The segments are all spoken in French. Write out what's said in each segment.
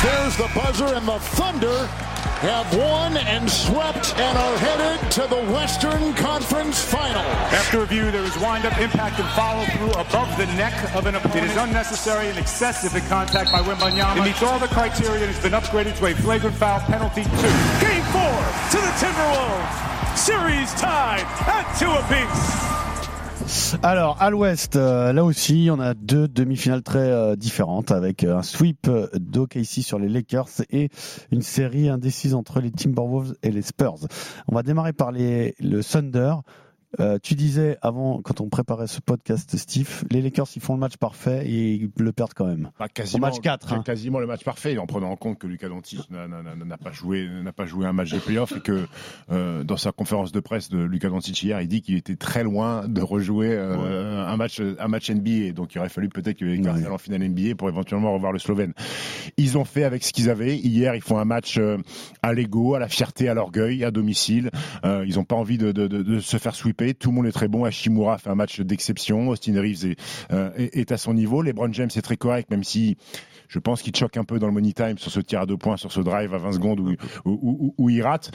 There's the buzzer, and the Thunder have won and swept and are headed to the Western Conference Final. After review, there is wind-up, impact, and follow-through above the neck of an opponent. It is unnecessary and excessive in contact by Wembanyama. It meets all the criteria and has been upgraded to a flagrant foul penalty 2. Game 4 to the Timberwolves. Series tied at 2 apiece. Alors, à l'ouest, là aussi, on a deux demi-finales très différentes avec un sweep d'OKC sur les Lakers et une série indécise entre les Timberwolves et les Spurs. On va démarrer par le Thunder. Tu disais avant, quand on préparait ce podcast, Steve, les Lakers ils font le match parfait et ils le perdent quand même. Quasiment, au match 4. Quasiment le match parfait, en prenant en compte que Luka Doncic n'a pas joué un match de playoff et que dans sa conférence de presse de Luka Doncic hier, il dit qu'il était très loin de rejouer un match NBA. Donc il aurait fallu peut-être que les Lakers aillent en finale NBA pour éventuellement revoir le Slovène. Ils ont fait avec ce qu'ils avaient. Hier, ils font un match à l'ego, à la fierté, à l'orgueil, à domicile. Ils n'ont pas envie de se faire sweeper. Tout le monde est très bon. Hachimura fait un match d'exception. Austin Reeves est à son niveau. LeBron James est très correct, même si je pense qu'il choque un peu dans le money time sur ce tir à 2 points, sur ce drive à 20 secondes où il rate.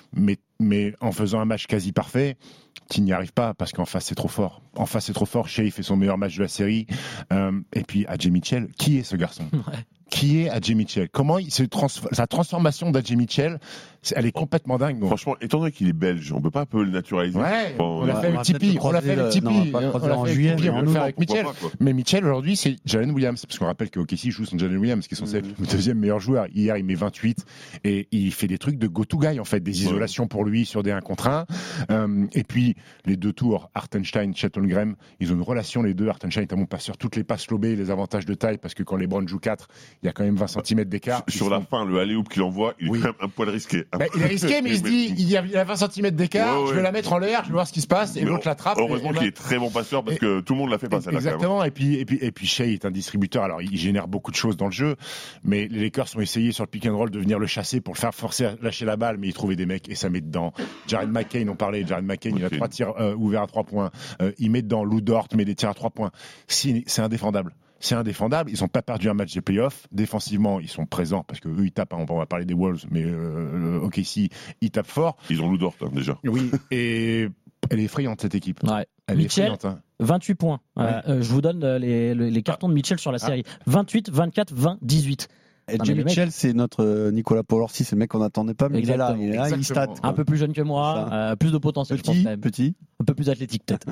Mais en faisant un match quasi parfait, tu n'y arrives pas parce qu'en face c'est trop fort. En face c'est trop fort. Shea fait son meilleur match de la série. Et puis AJ Mitchell, qui est ce garçon ? Qui est AJ Mitchell ? Comment sa transformation d'AJ Mitchell, elle est complètement dingue. Bon. Franchement, étant donné qu'il est belge, on peut pas un peu le naturaliser. Ouais, on l'a fait avec Tipeee. On l'a fait avec Tipeee. En juillet, on l'a fait avec Mitchell. Mais Mitchell aujourd'hui, c'est Jalen Williams, parce qu'on rappelle que OKC joue son Jalen Williams, qui est censé être le deuxième meilleur joueur. Hier, il met 28 et il fait des trucs de go-to guy en fait, des isolations pour lui sur des 1 contre 1. Et puis les deux tours, Hartenstein, Chet Holmgren, ils ont une relation les deux. Hartenstein est un bon passeur, toutes les passes lobées, les avantages de taille, parce que quand LeBron joue 4, il y a quand même 20 cm d'écart. Sur la fin, le alley-oop qu'il envoie, il est quand même un poil risqué. Il est risqué, mais il se dit, il y a 20 cm d'écart, je vais la mettre en l'air, je vais voir ce qui se passe, et l'autre l'attrape. Heureusement qu'il est très bon passeur, parce que tout le monde l'a fait passer. Exactement, et puis Shea est un distributeur, alors il génère beaucoup de choses dans le jeu, mais les Lakers ont essayé sur le pick and roll de venir le chasser pour le faire forcer à lâcher la balle, mais il trouvait des mecs, et ça met dedans. Jared McCain, on parlait, Jared McCain, il a 3 tirs ouverts à 3 points, il met dedans, Lou Dort met des tirs à 3 points. C'est indéfendable. C'est indéfendable. Ils n'ont pas perdu un match des playoffs. Défensivement, ils sont présents parce que eux, ils tapent. On va parler des Wolves, mais OKC, ils tapent fort. Ils ont Lou Dort déjà. Oui, et elle est effrayante cette équipe. Ouais. Elle Mitchell, est effrayante. 28 points. Ouais. Je vous donne les cartons de Mitchell sur la série. 28, 24, 20, 18. AJ Mitchell, c'est notre Nicolas Paul-Orsi, c'est le mec qu'on n'attendait pas, mais exactement. il est là, il stat. Un peu plus jeune que moi, plus de potentiel, je pense même. Petit. Un peu plus athlétique peut-être.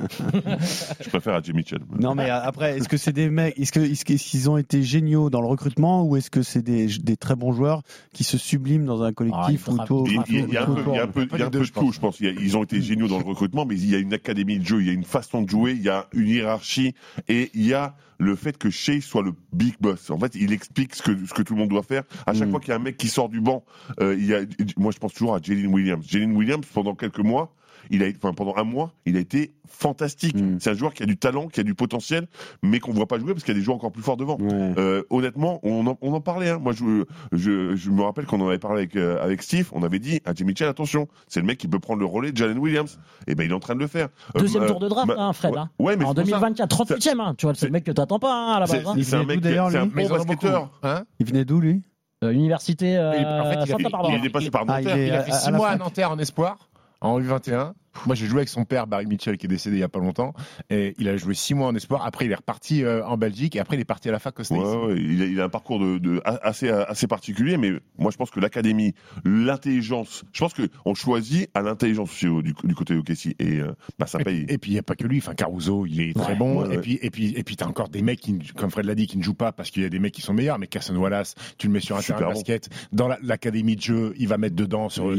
Je préfère AJ Mitchell. Non, mais après, est-ce que c'est des mecs, est-ce qu'ils ont été géniaux dans le recrutement, ou est-ce que c'est des très bons joueurs qui se subliment dans un collectif Il y a un peu de tout, je pense. Ils ont été géniaux dans le recrutement, mais il y a une académie de jeu, il y a une façon de jouer, il y a une hiérarchie, et il y a le fait que Shea soit le big boss. En fait, il explique ce que tout le monde doit faire. À chaque fois qu'il y a un mec qui sort du banc, moi je pense toujours à Jalen Williams. Jalen Williams, pendant quelques mois, pendant un mois, il a été fantastique. C'est un joueur qui a du talent, qui a du potentiel, mais qu'on ne voit pas jouer parce qu'il y a des joueurs encore plus forts devant. Honnêtement, on en parlait. Moi, je me rappelle qu'on en avait parlé avec Steve. On avait dit à Jimmy Mitchell, attention, c'est le mec qui peut prendre le relais de Jalen Williams. Et ben, il est en train de le faire. Deuxième tour de draft, Fred. Ouais, mais en 2024, 38e. Tu vois, c'est le mec que t'attends pas à la base. C'est un mec, c'est un bon basketteur. Il venait d'où lui? Université. Il est passé par Nanterre. Il a fait 6 mois à Nanterre en espoir. En U21, moi j'ai joué avec son père Barry Mitchell qui est décédé il y a pas longtemps, et il a joué 6 mois en espoir. Après il est reparti en Belgique, et après il est parti à la fac au States. Il a un parcours assez particulier, mais moi je pense que l'académie, l'intelligence, je pense qu'on choisit à l'intelligence aussi du côté OKC, et ça paye. Et puis il n'y a pas que lui, Caruso il est très bon, et puis t'as encore des mecs qui, comme Fred l'a dit, qui ne jouent pas parce qu'il y a des mecs qui sont meilleurs, mais Carson Wallace, tu le mets sur un terrain de basket, dans l'académie de jeu, il va mettre dedans sur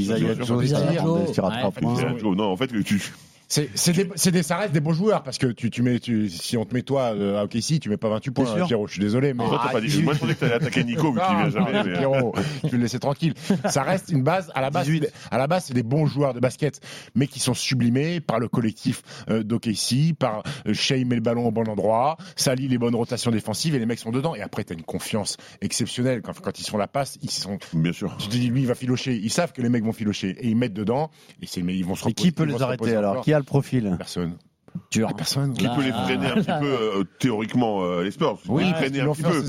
non, en fait, ça reste des bons joueurs, parce que si on te met toi à OKC, tu mets pas 28 points, Pierrot, je suis désolé, mais moi je pensais que t'allais attaquer Nico, vu qu'il vient jamais. Pierrot, tu le laisser tranquille. Ça reste une base, à la base c'est des bons joueurs de basket, mais qui sont sublimés par le collectif d'OKC, par Shea met le ballon au bon endroit, Sally les bonnes rotations défensives, et les mecs sont dedans, et après t'as une confiance exceptionnelle quand ils se font la passe, ils sont, bien sûr, tu te dis lui il va filocher, ils savent que les mecs vont filocher, et ils mettent dedans, et ils vont se reposer. Et qui peut les arrêter alors? Qui a le profil? Personne. dur. Personne qui peut les freiner un petit peu théoriquement les Spurs. Oui, ils freiner un petit peu.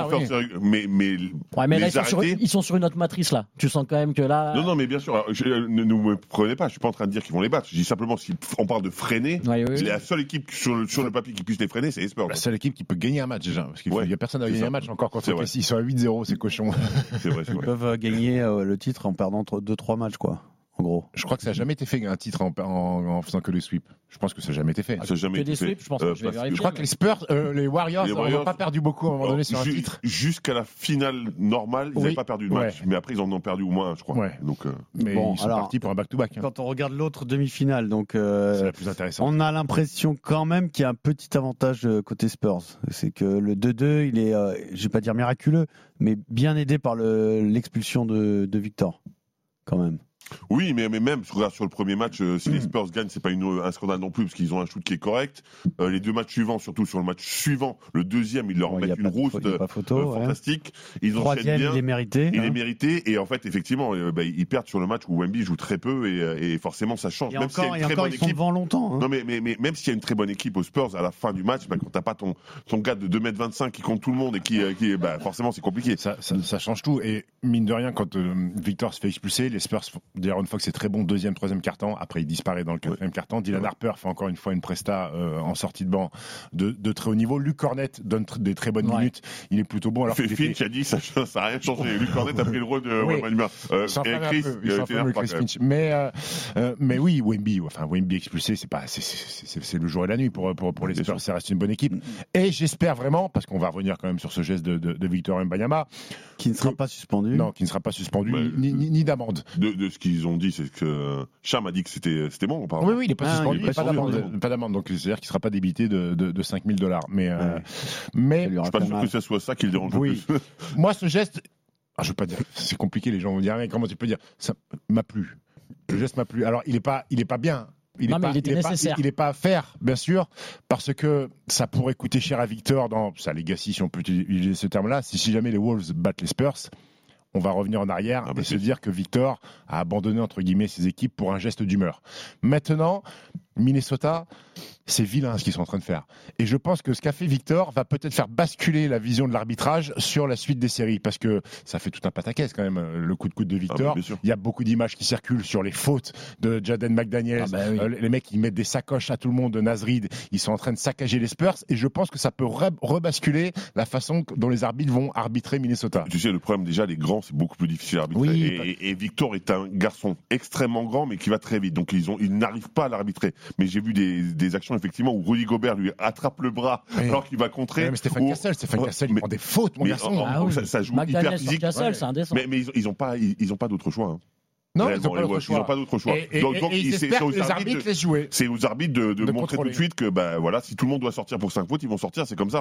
Mais là ils sont sur une autre matrice là. Tu sens quand même que là. Non, mais bien sûr. Ne me prenez pas. Je suis pas en train de dire qu'ils vont les battre. Je dis simplement si on parle de freiner, la seule équipe sur le papier qui puisse les freiner, c'est les Spurs. La seule équipe qui peut gagner un match déjà, parce qu'il y a personne à gagner un match encore contre ils sont à 8-0, c'est cochon. C'est vrai. Ils peuvent gagner le titre en perdant 2-3 matchs quoi. En gros. Je crois que ça n'a jamais été fait un titre en faisant que les sweeps. Je pense que ça n'a jamais été fait. Ça n'a jamais été fait. Sweeps, je pense que je vais vérifier. Je crois que les Spurs, les Warriors n'ont pas perdu beaucoup à un moment donné sur un titre. Jusqu'à la finale normale, ils n'avaient pas perdu de match. Mais après, ils en ont perdu au moins, je crois. Ouais. Donc, mais ils sont partis pour un back-to-back. Quand on regarde l'autre demi-finale, donc c'est la plus intéressante. On a l'impression quand même qu'il y a un petit avantage côté Spurs. C'est que le 2-2, il est, je vais pas dire miraculeux, mais bien aidé par l'expulsion de Victor, quand même. Oui, mais même sur le premier match, si les Spurs gagnent, c'est pas un scandale non plus parce qu'ils ont un shoot qui est correct. Les deux matchs suivants, surtout sur le match suivant, le deuxième, ils leur mettent une rouste fantastique. Ils enchaînent bien. Il est mérité. Il est mérité et en fait, effectivement, ils perdent sur le match où Wemby joue très peu et forcément ça change. Et même s'il y a une très bonne équipe, devant longtemps. Hein. Non, mais même s'il y a une très bonne équipe aux Spurs à la fin du match, quand t'as pas ton gars de 2m25 qui compte tout le monde et qui forcément c'est compliqué. Ça change tout et mine de rien, quand Victor se fait expulser, les Spurs De'Aaron Fox c'est très bon deuxième, troisième quart-temps. Après, il disparaît dans le quatrième quart-temps. Dylan Harper fait encore une fois une presta en sortie de banc de très haut niveau. Luke Cornett donne des très bonnes minutes. Il est plutôt bon. Alors Finch a dit ça n'a rien changé. Luke Cornett a pris le rôle de Wemby. Chris Finch. Mais oui, Wemby expulsé, c'est le jour et la nuit pour les Spurs. Ça reste une bonne équipe. Et j'espère vraiment, parce qu'on va revenir quand même sur ce geste de Victor Wembanyama, qui ne sera pas suspendu. Non, qui ne sera pas suspendu, ni d'amende. De ce qu'ils ont dit, c'est que Cham a dit que c'était bon. Oui, il n'est pas suspendu, il n'y a pas d'amende. Donc, c'est-à-dire qu'il ne sera pas débité de $5,000. Mais je suis pas sûr que ce soit ça qui le dérange le plus. Moi, ce geste, je ne veux pas dire, c'est compliqué, les gens vont dire, mais comment tu peux dire, ça m'a plu. Le geste m'a plu. Alors, il n'est pas bien. Il n'est pas à faire, bien sûr, parce que ça pourrait coûter cher à Victor dans sa legacy, si on peut utiliser ce terme-là. Si jamais les Wolves battent les Spurs, on va revenir en arrière et se dire que Victor a abandonné, entre guillemets, ses équipes pour un geste d'humeur. Maintenant, Minnesota, c'est vilain ce qu'ils sont en train de faire. Et je pense que ce qu'a fait Victor va peut-être faire basculer la vision de l'arbitrage sur la suite des séries, parce que ça fait tout un pataquès quand même, le coup de coude de Victor. Il y a beaucoup d'images qui circulent sur les fautes de Jaden McDaniels. Les mecs, ils mettent des sacoches à tout le monde, de Nasrid. Ils sont en train de saccager les Spurs. Et je pense que ça peut rebasculer la façon dont les arbitres vont arbitrer Minnesota. Tu sais, le problème, déjà, les grands, c'est beaucoup plus difficile à arbitrer. Oui, et Victor est un garçon extrêmement grand, mais qui va très vite. Donc, ils n'arrivent pas à l'arbitrer. Mais j'ai vu des actions, effectivement, où Rudy Gobert lui attrape le bras alors qu'il va contrer. Mais Stéphane Cassel, il prend des fautes, mon garçon. Ça joue hyper physique. C'est indécent. Mais ils n'ont pas d'autre choix. Hein. Non, ils n'ont pas d'autre choix. Donc les arbitres laissent jouer. C'est aux arbitres de montrer tout de suite que si tout le monde doit sortir pour 5 fautes, ils vont sortir, c'est comme ça.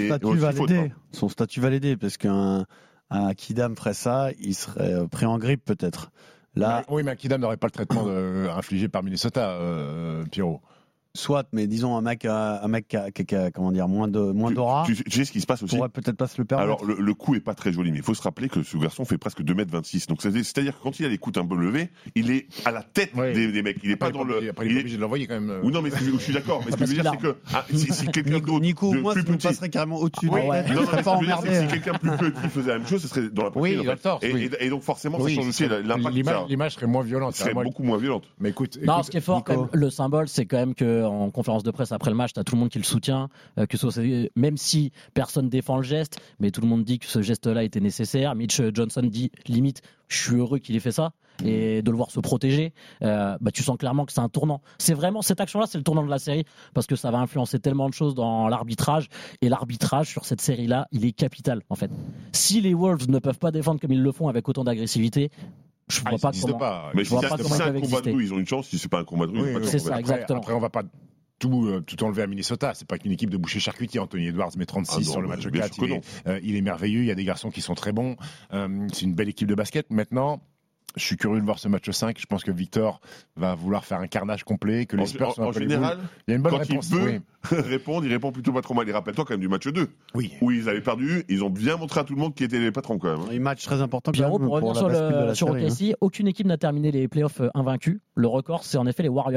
Son statut va l'aider, parce qu'un Kidam ferait ça, il serait pris en grippe peut-être. Là, oui, mais Kidam n'aurait pas le traitement infligé par Minnesota, Pierrot. Soit, mais disons un mec qui a moins d'aura. Tu sais ce qui se passe aussi. Pourrait peut-être pas se le permettre. Alors le coup est pas très joli, mais il faut se rappeler que ce garçon fait presque 2m26. Donc c'est-à-dire que quand il a les coudes un peu levés, il est à la tête des mecs. Il est pas dans le. Après, il est obligé de l'envoyer quand même. Oui, non, mais je suis d'accord. Mais ce que je veux dire, c'est que si quelqu'un d'autre, Nico, moi, ça nous passerait carrément au-dessus. Non, si quelqu'un plus petit faisait la même chose, ce serait dans la poitrine. Oui, dans le torse. Et donc forcément, ça change aussi l'impact. L'image serait moins violente. Serait beaucoup moins violente. Mais écoute, non, ce qui est fort, le symbole, c'est quand même que en conférence de presse après le match, t'as tout le monde qui le soutient, même si personne défend le geste, mais tout le monde dit que ce geste-là était nécessaire. Mitch Johnson dit limite, je suis heureux qu'il ait fait ça, et de le voir se protéger, tu sens clairement que c'est un tournant. C'est vraiment cette action-là, c'est le tournant de la série, parce que ça va influencer tellement de choses dans l'arbitrage, et l'arbitrage sur cette série-là, il est capital en fait. Si les Wolves ne peuvent pas défendre comme ils le font avec autant d'agressivité, je vois pas comment. Mais si c'est un combat de rue, ils ont une chance. Si c'est pas un combat de rue, c'est ça, exactement. Après, on va pas tout enlever à Minnesota. C'est pas qu'une équipe de boucher charcutier. Anthony Edwards met 36 sur le match 4. Il est merveilleux. Il y a des garçons qui sont très bons. C'est une belle équipe de basket. Maintenant, je suis curieux de voir ce match 5. Je pense que Victor va vouloir faire un carnage complet, que les Spurs sont un peu général, il y a une bonne réponse. Il peut répondre, il répond plutôt pas trop mal. Et rappelle-toi quand même du match 2. Oui. Où ils avaient perdu. Ils ont bien montré à tout le monde qui étaient les patrons quand même. Un match très important. Pierrot, pour revenir sur OKC, aucune équipe n'a terminé les playoffs invaincus. Le record, c'est en effet les Warriors.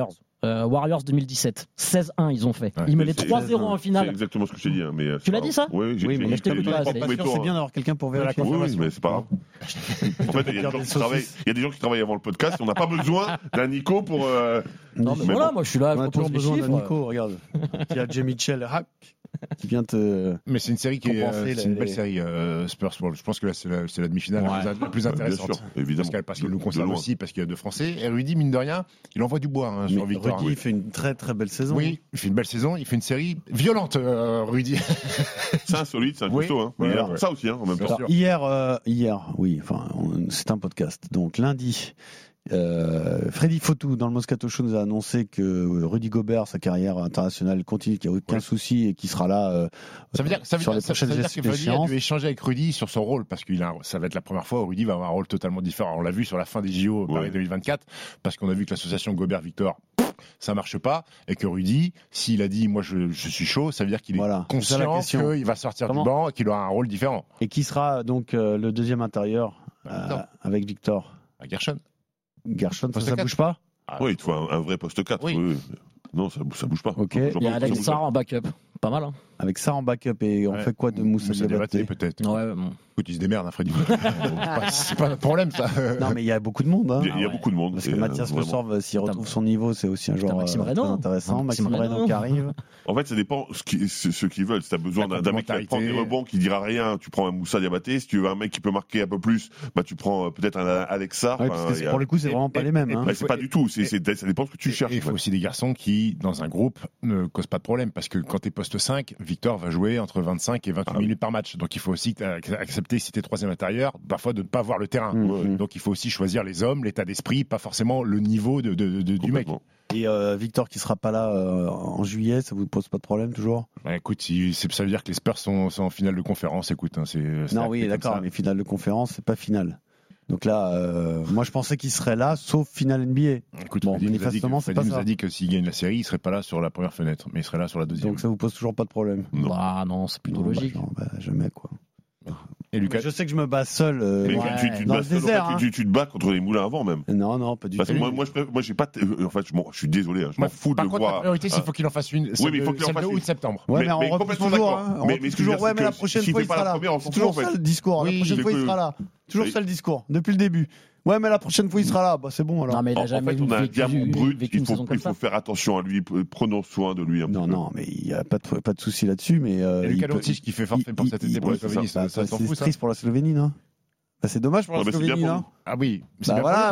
Warriors 2017. 16-1, ils ont fait. Ils menaient 3-0 en finale. C'est exactement ce que je t'ai dit. Mais tu l'as dit ça? Oui, Oui, mais je t'écoute pas. c'est bien d'avoir quelqu'un pour vérifier. Oui, mais c'est pas grave. En fait, il y a des gens qui travaillent avant le podcast. On n'a pas besoin d'un Nico pour. Non, mais voilà, moi je suis là. On a toujours besoin d'un chiffres. Nico, regarde. Il y a Jay Mitchell Hack qui vient te. Mais c'est une série c'est une belle série, Spurs. Je pense que là, c'est la demi-finale la plus intéressante. Bien sûr, évidemment. Parce qu'elle nous concerne aussi, parce qu'il y a deux Français. Et Rudy, mine de rien, il envoie du bois sur Victor. Rudy fait une très très belle saison. Oui, il fait une belle saison. Il fait une série violente, Rudy. C'est un solide, c'est un costaud. Hein. Ouais, il a ça aussi, en même temps. Hier, oui, enfin, c'est un podcast. Donc lundi. Freddy Fotou dans le Moscato Show nous a annoncé que Rudy Gobert, sa carrière internationale continue, qu'il n'y a aucun souci et qu'il sera là sur les prochaines que Freddy a dû échanger avec Rudy sur son rôle parce que ça va être la première fois où Rudy va avoir un rôle totalement différent. On l'a vu sur la fin des JO Paris 2024 parce qu'on a vu que l'association Gobert-Victor ça marche pas et que Rudy, s'il a dit moi je suis chaud, ça veut dire qu'il est conscient qu'il va sortir du banc et qu'il aura un rôle différent. Et qui sera donc le deuxième intérieur avec Victor Gershon, ça bouge pas? Oui, il te faut un vrai poste 4. Oui. Non, ça bouge pas. Okay. Il y a Alex Sarr en backup. Pas mal, hein. Avec Sarr en backup et on fait quoi de Moussa Diabaté peut-être. Ouais, bon. Écoute, il se démerde, Freddy. C'est pas un problème, ça. Non, mais il y a beaucoup de monde. Hein. Il y a beaucoup de monde. Parce que Mathias Le Sorve, s'il retrouve son niveau, c'est aussi un joueur très intéressant. Maxime Reynaud qui arrive. En fait, ça dépend ce qu'ils veulent. Si tu as besoin d'un mec qui va prendre des rebonds, qui dira rien, tu prends un Moussa Diabaté. Si tu veux un mec qui peut marquer un peu plus, tu prends peut-être un Alex Sarr. Pour le coup, c'est vraiment pas les mêmes. C'est pas du tout. Ça dépend de ce que tu cherches. Il faut aussi des garçons qui, dans un groupe, ne causent pas de problème. Parce que quand tu es poste 5, Victor va jouer entre 25 et 28 minutes par match. Donc il faut aussi accepter, si tu es troisième intérieur, parfois de ne pas voir le terrain. Donc il faut aussi choisir les hommes, l'état d'esprit, pas forcément le niveau du mec. Et Victor qui sera pas là en juillet, ça vous pose pas de problème toujours? Écoute, ça veut dire que les Spurs sont en finale de conférence. Écoute, non, oui, d'accord, mais finale de conférence, c'est pas finale. Donc là, moi je pensais qu'il serait là, sauf finale NBA. Écoute, manifestement, c'est pas ça. nous a dit que s'il gagne la série, il serait pas là sur la première fenêtre, mais il serait là sur la deuxième. Donc ça vous pose toujours pas de problème? Non, c'est plutôt logique. Jamais quoi. Et Lucas, je sais que je me bats seul dans le désert. Tu te bats contre les moulins avant même. Non, pas du tout. Moi, j'ai pas. En fait, je suis désolé. Je m'en fous de le voir. La priorité, c'est qu'il faut qu'il en fasse une. Oui, mais il faut qu'il en fasse une. Août septembre. Ouais, mais on repousse toujours. Mais la prochaine fois, il sera là. C'est toujours ça le discours. La prochaine fois, il sera là. Toujours ça le discours. Depuis le début. Ouais, mais la prochaine fois, il sera là. C'est bon alors. Non, mais il a jamais on a un diamant brut. Il faut faire attention à lui. Prenons soin de lui. Non, mais il n'y a pas de souci là-dessus. Mais Lucas Doncic qui fait forfait pour cet été pour la Slovénie. Ça t'en fout, ça? C'est triste pour la Slovénie, non? C'est dommage pour la Slovénie, non? Ah oui. Moi,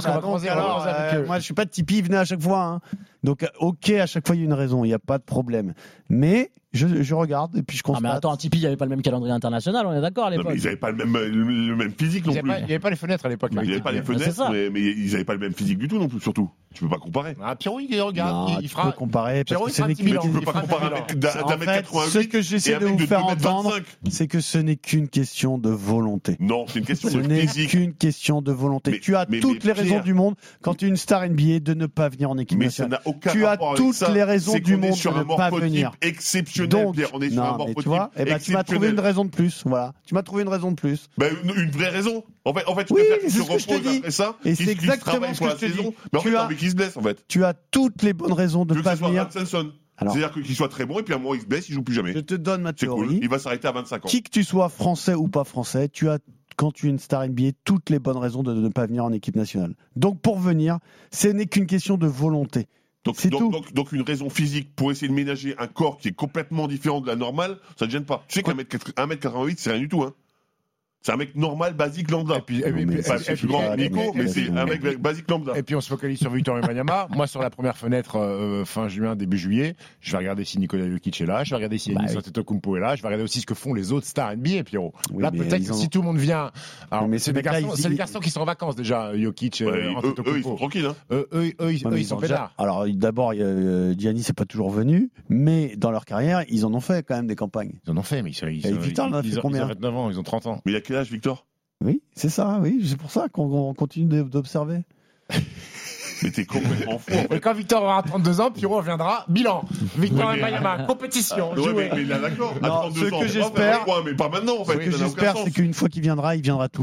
je suis pas de Tipeee, venez à chaque fois. Donc, ok, à chaque fois, il y a une raison. Il n'y a pas de problème. Mais je regarde et puis je constate. Ah mais attends, Tipeee, il n'y avait pas le même calendrier international, on est d'accord à l'époque. Ils n'avaient pas le même physique non plus. Il n'y avait pas les fenêtres à l'époque. Il n'y avait pas les fenêtres, mais ils n'avaient pas le même physique du tout non plus, surtout. Tu peux pas comparer. Pierrot, il regarde, il fera. Tu peux comparer parce que ce n'est tu peux pas comparer un mec d'un mètre 88. Ce que j'essaie de vous faire entendre, c'est que ce n'est qu'une question de volonté. Non, c'est une question de physique. Ce n'est physique. qu'une question de volonté. Tu as toutes les raisons du monde quand tu es une star NBA de ne pas venir en équipe nationale. Tu as toutes les raisons du monde de ne pas venir. Exceptionnel, Pierre. On est sur un morphotype. Tu vois, tu m'as trouvé une raison de plus. Voilà, tu m'as trouvé une raison de plus. Une vraie raison. En fait, tu oui, préfères qu'il se repose dis. après ça. Et c'est exactement ce que je te dis. Mais en fait, t'as envie qu'il se blesse, en fait. Tu as toutes les bonnes raisons de ne pas venir. C'est-à-dire qu'il soit très bon et puis à un moment il se blesse, il joue plus jamais. Je te donne ma théorie. Cool. Il va s'arrêter à 25 ans. Qui que tu sois, français ou pas français, tu as, quand tu es une star NBA, toutes les bonnes raisons de ne pas venir en équipe nationale. Donc pour venir, ce n'est qu'une question de volonté. Donc une raison physique pour essayer de ménager un corps qui est complètement différent de la normale, ça ne gêne pas. Tu sais qu'un 1m88, c'est rien du tout, hein. C'est un mec normal, basique, lambda. C'est plus grand Nico, mais c'est un mec basique, lambda. Et puis on se focalise sur Victor Wembanyama. Moi, sur la première fenêtre, fin juin, début juillet, je vais regarder si Nikola Jokic est là, je vais regarder si Giannis Antetokounmpo est là, je vais regarder aussi ce que font les autres stars NBA, Pierrot. Là, peut-être que si tout le monde vient. Alors, c'est des garçons qui sont en vacances déjà, Jokic, Antetokounmpo. Eux, ils sont tranquilles, hein. Eux, ils sont pédards. Alors, d'abord, Giannis n'est pas toujours venu, mais dans leur carrière, ils en ont fait quand même des campagnes. Ils en ont fait, mais Victor en a fait combien? Ils ont 29 ans, ils ont 30 ans. Mais il a quel âge, Victor? Oui, c'est ça, oui. C'est pour ça qu'on continue d'observer. Mais t'es complètement fou. En fait. Et quand Victor aura 32 ans, Pierrot reviendra. Bilan. Victor Wembanyama, compétition. Ouais, mais là, d'accord. À 32 ans, ce que j'espère, mais pas maintenant. En fait. Ce que j'espère, c'est qu'une fois qu'il viendra tout le temps.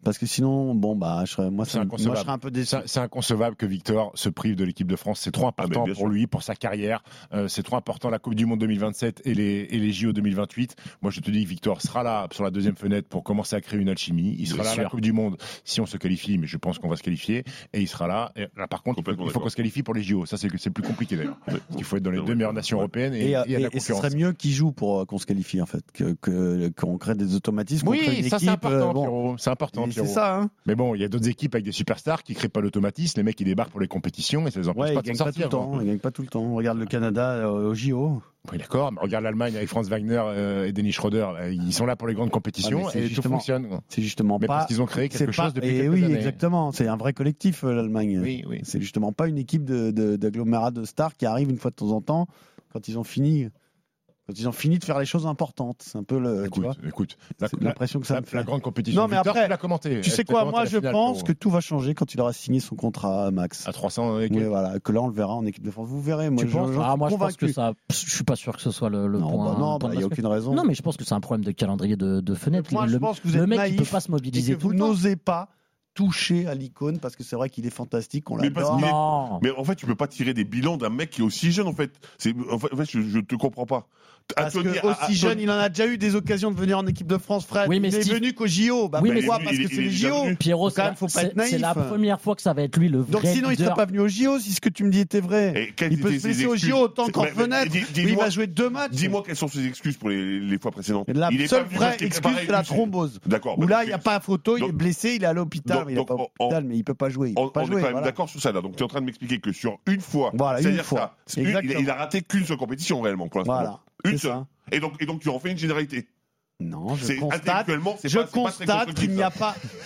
Parce que sinon, moi, je serais un peu déçu. C'est inconcevable que Victor se prive de l'équipe de France. C'est trop important pour lui, pour sa carrière. C'est trop important la Coupe du Monde 2027 et les JO 2028. Moi, je te dis que Victor sera là sur la deuxième fenêtre pour commencer à créer une alchimie. Il sera là à la Coupe du Monde si on se qualifie, mais je pense qu'on va se qualifier. Et il sera là. Et là par contre, il faut qu'on se qualifie pour les JO. Ça, c'est plus compliqué d'ailleurs. Parce qu'il faut être dans les deux meilleures nations européennes et il y a de la concurrence. Et ce serait mieux qu'il joue pour qu'on se qualifie en fait, qu'on crée des automatismes. Oui, ça c'est important, Pierrot. C'est important. C'est ça, hein. Mais bon, il y a d'autres équipes avec des superstars qui créent pas l'automatisme. Les mecs, ils débarquent pour les compétitions et ça les empêche pas de sortir. Ils gagnent pas tout le temps. On regarde le Canada au JO. Oui, d'accord. Mais regarde l'Allemagne avec Franz Wagner et Dennis Schroeder. Ils sont là pour les grandes compétitions et tout fonctionne. C'est justement pas. Parce qu'ils ont créé quelque chose depuis quelques années. Oui, exactement. C'est un vrai collectif, l'Allemagne. Oui. C'est justement pas une équipe d'agglomérat de stars qui arrive une fois de temps en temps quand ils ont fini de faire les choses importantes. C'est un peu Écoute, l'impression que ça me fait. La grande compétition. Non, mais après, tu l'as commenté. Tu sais quoi, moi je pense que tout va changer quand il aura signé son contrat, Max. À 300 et oui, voilà, que là on le verra en équipe de France. Vous verrez. Moi, je pense que ça. Je suis pas sûr que ce soit le point. Non, il n'y a aucune raison. Non, mais je pense que c'est un problème de calendrier de fenêtre. Moi, je pense que vous êtes le mec, naïf, il peut pas se mobiliser tout le temps. Vous n'osez pas toucher à l'icône parce que c'est vrai qu'il est fantastique, on l'adore. Mais en fait, tu peux pas tirer des bilans d'un mec qui est aussi jeune en fait. En fait, je te comprends pas. Parce que aussi jeune, il en a déjà eu des occasions de venir en équipe de France, Fred. Oui, mais il est venu qu'au JO. Pourquoi ? Parce que c'est les JO. Pierrot, quand même, faut pas être naïf. C'est la première fois que ça va être lui le vrai. Donc sinon, il serait pas venu au JO si ce que tu me dis était vrai. Il peut se blesser au JO autant qu'en fenêtre. Il va jouer 2 matchs. Dis-moi quelles sont ses excuses pour les fois précédentes. La seule vraie excuse, c'est la thrombose. D'accord. Où là, il n'y a pas photo, il est blessé, il est à l'hôpital. Il n'est pas à l'hôpital, mais il peut pas jouer. On est quand même d'accord sur ça là. Donc tu es en train de m'expliquer que sur une fois, c'est-à-dire ça, il a raté qu'une seule compétition réellement pour l'instant. Voilà. Une seule. Et donc tu en fais une généralité. Non, je constate qu'il n'y a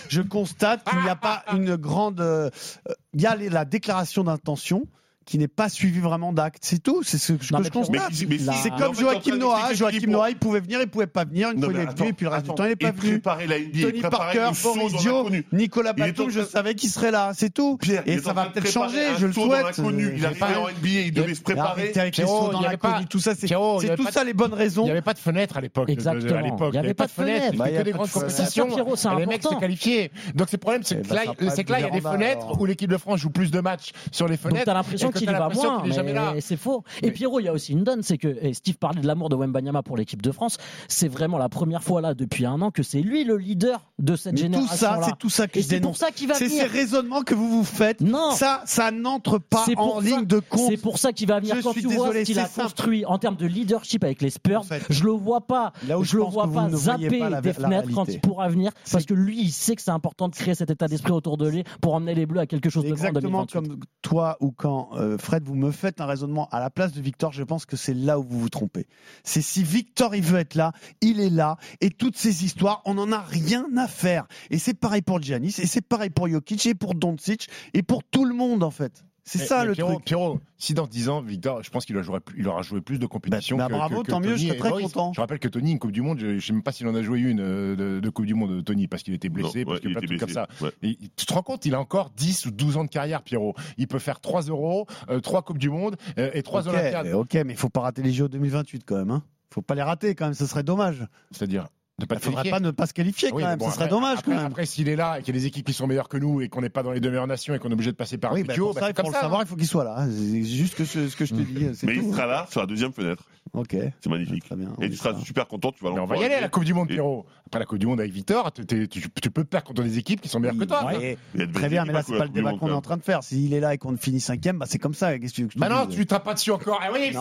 pas une grande. Il y a la déclaration d'intention qui n'est pas suivi vraiment d'actes. C'est tout. C'est ce que je constate. C'est comme Joachim Noah. Joachim Noah, il pouvait venir, il pouvait pas venir. Une fois il est venu, et puis le reste du temps, il n'est pas venu. Tony Parker, Boris Dio, Nicolas Batum, je savais qu'il serait là. C'est tout. Et ça va peut-être changer, je le souhaite. Il arrive en NBA, il devait se préparer. Avec les sauts dans l'inconnu, tout ça, c'est tout ça les bonnes raisons. Il n'y avait pas de fenêtre à l'époque. Exactement. Il n'y avait pas de fenêtre. Il n'y avait que des grandes compétitions. Les mecs se qualifiaient. Donc le problème, c'est que là, il y a des fenêtres où l'équipe de France joue plus de matchs sur les fenêtres. Donc t'as l'impression qu'il y va moins. Mais c'est faux. Et Pierrot, il y a aussi une donne, c'est que Steve parlait de l'amour de Wembanyama pour l'équipe de France. C'est vraiment la première fois là depuis un an que c'est lui le leader de cette génération. C'est tout ça que je dénonce. C'est pour ça qu'il va venir. C'est ces raisonnements que vous faites. Non, ça n'entre pas en ligne de compte. C'est pour ça qu'il va venir. Quand tu vois ce qu'il a construit en termes de leadership avec les Spurs, je le vois pas. Je le vois pas zapper des fenêtres quand il pourra venir, parce que lui, il sait que c'est important de créer cet état d'esprit autour de lui pour emmener les Bleus à quelque chose de grand. Exactement comme toi ou quand Fred, vous me faites un raisonnement à la place de Victor, je pense que c'est là où vous vous trompez. C'est si Victor il veut être là, il est là, et toutes ces histoires, on n'en a rien à faire. Et c'est pareil pour Giannis, et c'est pareil pour Jokic, et pour Doncic, et pour tout le monde en fait. C'est ça le truc. Pierrot, si dans 10 ans, Victor, je pense qu'il aura joué plus de compétitions. Bravo, tant mieux, je serais très content. Je rappelle que Tony, une Coupe du Monde, je ne sais même pas s'il en a joué une de Coupe du Monde, Tony, parce qu'il était blessé, parce qu'il y a plein de trucs comme ça. Ouais. Et, tu te rends compte, il a encore 10 ou 12 ans de carrière, Pierrot. Il peut faire 3 euros, 3 Coupes du Monde et 3 Olympiades. Ok, mais il ne faut pas rater les JO 2028 quand même. Il ne faut pas les rater quand même, ce serait dommage. C'est-à-dire il ne faudrait pas ne pas se qualifier quand même, ce serait dommage quand même. Après, s'il est là et qu'il y a des équipes qui sont meilleures que nous et qu'on n'est pas dans les 2 meilleures nations et qu'on est obligé de passer par Tokyo, il faut le savoir, il faut qu'il soit là. C'est juste ce que je te dis. Mais il sera là sur la deuxième fenêtre. Ok. C'est magnifique. Très bien. Et tu seras super content, tu vas on va y aller à la Coupe du Monde, Pierrot. Après la Coupe du Monde avec Victor, tu peux perdre contre des équipes qui sont meilleures que toi. Très bien, mais là, c'est pas le débat qu'on est en train de faire. S'il est là et qu'on finit 5e, c'est comme ça. Qu'est-ce que tu bah non, tu tapes pas dessus encore. Ah oui,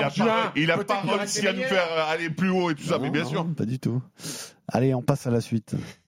il a pas réussi à nous faire aller plus haut et tout ça, mais bien sûr. Pas du tout. Allez, on passe à la suite.